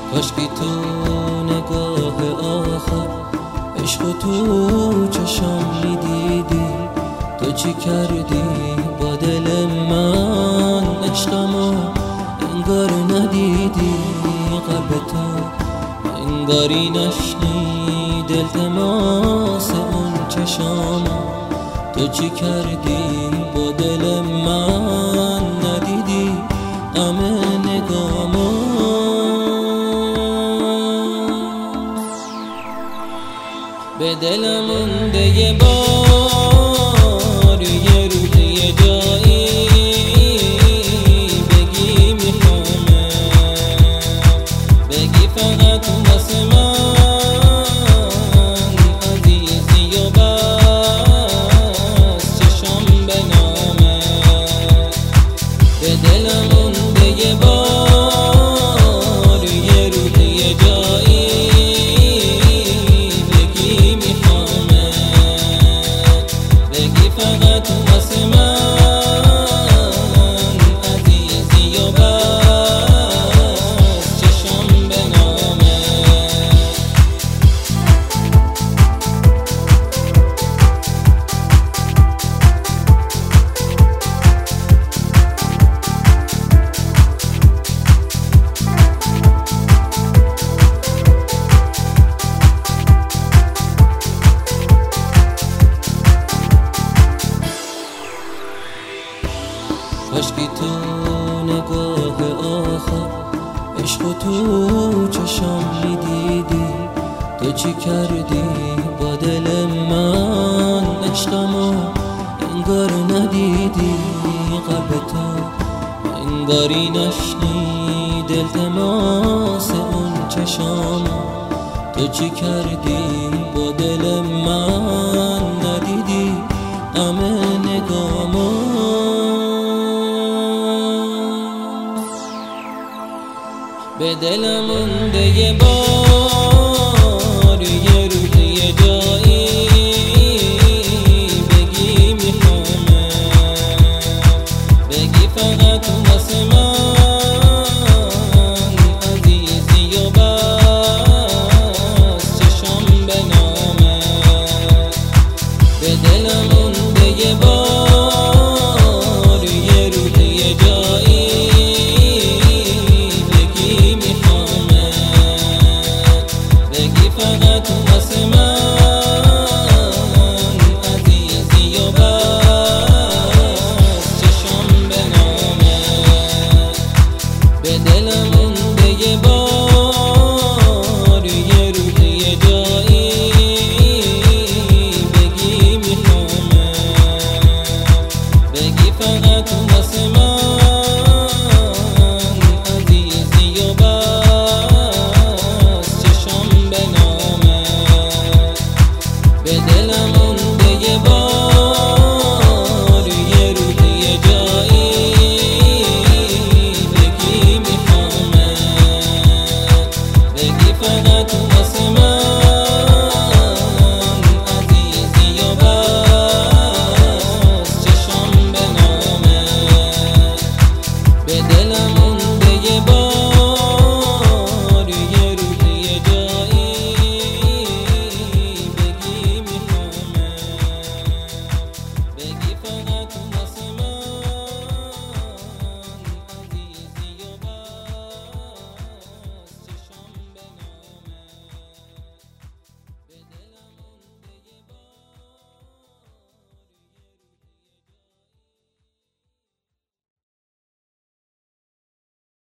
کاشکی تو نگاه آخر عشق تو چشم میدیدی، تو چی کردی با دل من؟ عشقمو انگار ندیدی، قلب تو انگاری نشنید التماس اون چشامو. تو چی کردی با دل من؟ ندیدی غم نگامو. به دلم مونده یه بار، یه روز یه جایی بگی میخوامه، بگی فقط واسه من عزیزی و بس چشم به نامه. به دلم مونده یه بار، یه روز یه جایی فقط واسه من عزیزی و بس چشم به نامه. کاشکی تو نگاه آخر عشق تو چشم میدیدی، تو چی کردی با دل من؟ عشقمو انگار ندیدی، قلب تو انگاری نشنید التماس اون چشامو. تو چی کردی با دل من؟ ندیدی غم نگامو. به دلم مونده یه بار